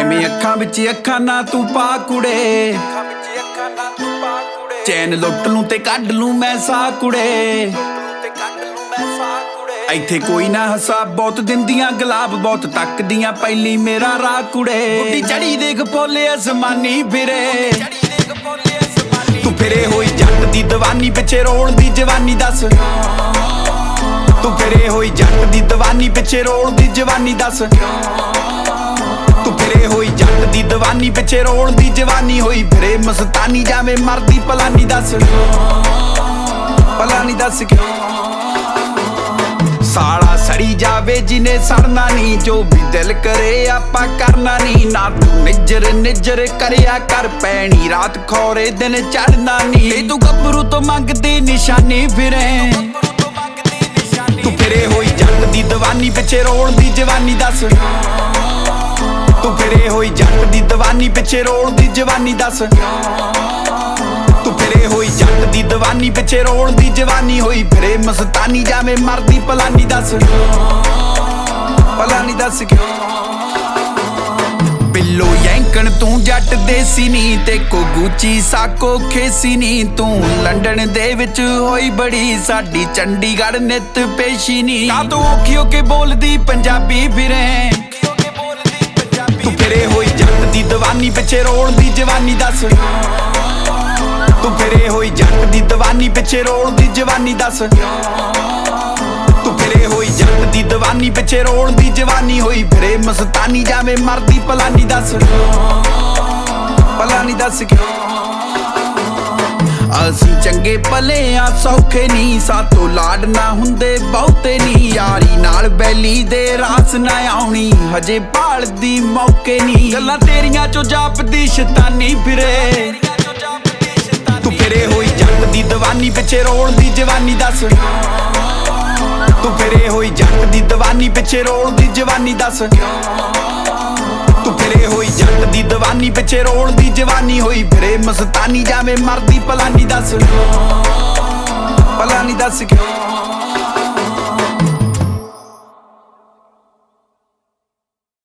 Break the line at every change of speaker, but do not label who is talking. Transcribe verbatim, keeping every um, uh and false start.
ਐਵੇਂ ਅੱਖਾਂ ਵਿੱਚ ਅੱਖਾਂ ਨਾ ਤੂੰ ਪਾ ਕੁੜੇ, ਚੈਨ ਲੁੱਟ ਲੂੰ ਤੇ ਕੱਢ ਲੂੰ ਮੈਂ ਸਾਹ ਕੁੜੇ। ਇੱਥੇ ਕੋਈ ਨਾ ਹਸਾ ਬਹੁਤ ਦਿੰਦੀਆਂ ਗੁਲਾਬ ਬਹੁਤ ਤੱਕਦੀਆਂ ਪਹਿਲੀ ਮੇਰਾ ਰਾਹ ਕੁੜੇ। ਗੁੱਡੀ ਚੜੀ ਦੇਖ ਪੋਲੇ ਅਸਮਾਨੀ ਫਿਰੇ, ਤੂੰ ਫਿਰੇ ਹੋਈ ਜੱਟ ਦੀ ਦੀਵਾਨੀ ਪਿੱਛੇ ਰੋਲਦੀ ਜਵਾਨੀ ਦੱਸ। ਤੂੰ ਫਿਰੇ ਹੋਈ ਜੱਟ ਦੀ ਦੀਵਾਨੀ ਪਿੱਛੇ ਰੋਲਦੀ ਜਵਾਨੀ ਦੱਸ। ਤੂੰ ਫਿਰੇ ਹੋਈ ਜੱਟ ਦੀ ਦੀਵਾਨੀ ਪਿੱਛੇ ਰੋਲਦੀ ਜਵਾਨੀ ਹੋਈ ਫਿਰੇ ਮਸਤਾਨੀ ਜਾਵੇਂ ਮਰਦੀ ਪਲਾਨੀ ਦੱਸ, ਪਲਾਨੀ ਦੱਸ ਕਿਉਂ। ਸਾਲਾ ਸੜੀ ਜਾਵੇ ਜਿਨੇ ਸੜਨਾ ਨੀ, ਜੋ ਵੀ ਦਿਲ ਕਰੇ ਆਪਾਂ ਕਰਨਾ ਨੀ। ਨਾ ਤੂੰ ਨਿਜਰ ਨਿਜਰ ਕਰਿਆ ਕਰ ਪੈਣੀ ਰਾਤ ਖੋਰੇ ਦਿਨ ਚੜਨਾ ਨੀ। ਤੇ ਤੂੰ ਗੱਭਰੂ ਤੋਂ ਮੰਗਦੀ ਨਿਸ਼ਾਨੀ ਫਿਰੇ, ਤੂੰ ਫਿਰੇ ਹੋਈ ਜੱਟ ਦੀ ਦੀਵਾਨੀ ਪਿੱਛੇ ਰੋਲਦੀ ਜਵਾਨੀ ਦੱਸ। ਤੂੰ ਫਿਰੇ ਹੋਈ ਜੱਟ ਦੀ ਦੀਵਾਨੀ ਪਿੱਛੇ ਰੋਲਦੀ ਜਵਾਨੀ ਦੱਸ। ਤੂੰ ਫਿਰੇ ਹੋਈ ਜੱਟ ਦੀ ਦੀਵਾਨੀ ਪਿੱਛੇ ਰੋਲਦੀ ਜਵਾਨੀ ਹੋਈ ਫਿਰੇ ਮਸਤਾਨੀ ਜਾਵੇਂ ਮਰਦੀ ਪਲਾਨੀ ਦੱਸ, ਪਲਾਨੀ ਦੱਸ ਕਿਉਂ। ਬਿੱਲੋ ਯੈਂਕਣ ਤੂੰ ਜੱਟ ਦੇਸੀ ਨੀ, ਤੇ ਕੋ ਗੂਚੀ ਸਾਕੋ ਖੇਸੀ ਨੀ। ਤੂੰ ਲੰਡਨ ਦੇ ਵਿੱਚ ਹੋਈ ਬੜੀ ਸਾਡੀ ਚੰਡੀਗੜ੍ਹ ਨਿੱਤ ਪੇਸ਼ੀ ਨੀ। ਕਾ ਤੂੰ ਔਖੀ ਹੋ ਕੇ ਬੋਲਦੀ ਪੰਜਾਬੀ ਫਿਰੇ, ਤੂੰ ਫਿਰੇ ਹੋਈ ਜੱਟ ਦੀ ਦੀਵਾਨੀ ਪਿੱਛੇ ਰੋਲਦੀ ਜਵਾਨੀ ਦੱਸ। ਤੂੰ ਫਿਰੇ ਹੋਈ ਜੱਟ ਦੀ ਦੀਵਾਨੀ ਪਿੱਛੇ ਰੋਲਦੀ ਜਵਾਨੀ ਦੱਸ। ਤੂੰ ਫਿਰੇ ਹੋਈ ਜੱਟ ਦੀ ਦੀਵਾਨੀ ਪਿੱਛੇ ਰੋਲਦੀ ਜਵਾਨੀ ਹੋਈ ਫਿਰੇ ਮਸਤਾਨੀ ਜਾਵੇਂ ਮਰਦੀ ਪਲਾਨੀ ਦੱਸ, ਪਲਾਨੀ ਦੱਸ ਕਿਉਂ। ਅਸੀਂ ਚੰਗੇ ਭਲੇ ਆ ਸੌਖੇ ਨੀ, ਸਾਤੋਂ ਲਾਡ ਨਾ ਹੁੰਦੇ ਬਹੁਤੇ ਨੀ। ਯਾਰੀ ਨਾਲ ਬੈਲੀ ਦੇ ਰਾਸ ਨਾ ਆਉਣੀ, ਹਜੇ ਭਾਲਦੀ ਮੌਕੇ ਨੀ। ਗੱਲਾਂ ਤੇਰੀਆਂ ਚੋਂ ਜਾਪਦੀ ਸ਼ੈਤਾਨੀ ਫਿਰੇ, ਤੂੰ ਫਿਰੇ ਹੋਈ ਜੱਟ ਦੀ ਦੀਵਾਨੀ ਪਿੱਛੇ ਰੋਲਦੀ ਜਵਾਨੀ ਦੱਸ। ਤੂੰ ਫਿਰੇ ਹੋਈ ਜੱਟ ਦੀ ਦੀਵਾਨੀ ਪਿੱਛੇ ਰੋਲਦੀ ਜਵਾਨੀ ਦੱਸ। ਤੂੰ ਫਿਰੇ ਹੋਈ ਜੱਟ ਦੀ ਦੀਵਾਨੀ ਪਿੱਛੇ ਰੋਲਦੀ ਜਵਾਨੀ ਹੋਈ ਫਿਰੇ ਮਸਤਾਨੀ ਜਾਵੇਂ ਮਰਦੀ ਪਲਾਨੀ ਦੱਸ, ਪਲਾਨੀ ਦੱਸ ਕਿਉਂ।